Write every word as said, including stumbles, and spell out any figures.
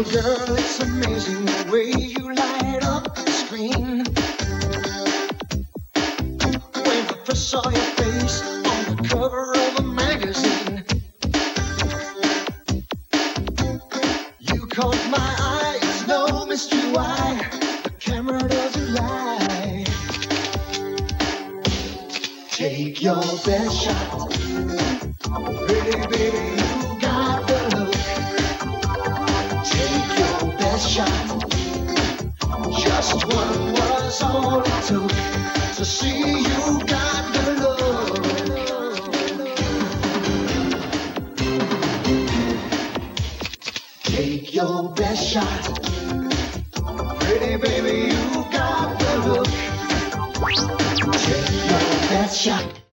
Girl, it's amazing the way you light up the screen. When I first saw your face on the cover of a magazine, you caught my eye. It's no mystery why the camera doesn't lie. Take your best shot, pretty baby, you got the look. Take your best shot. Just one was all it took to see you got the look. Take your best shot. Pretty baby, you got the look. Take your best shot.